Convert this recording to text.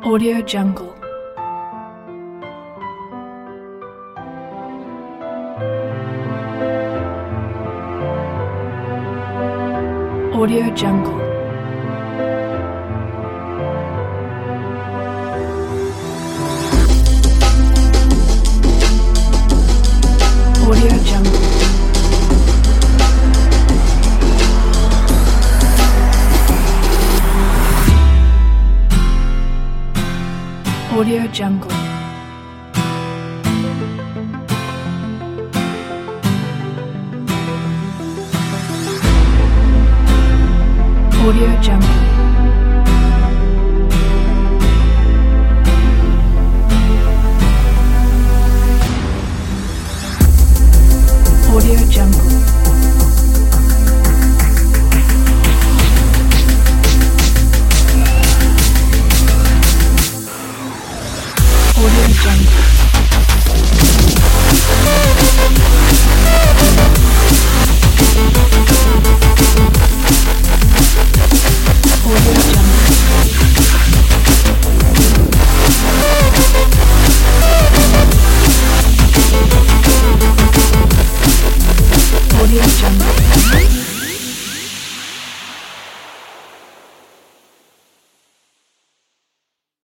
Audio Jungle. Audio Jungle. Audio Jungle. Audio Jungle. Audio Jungle. Audio Jungle. Audio Jungle. Audio Jungle. Audio Jungle.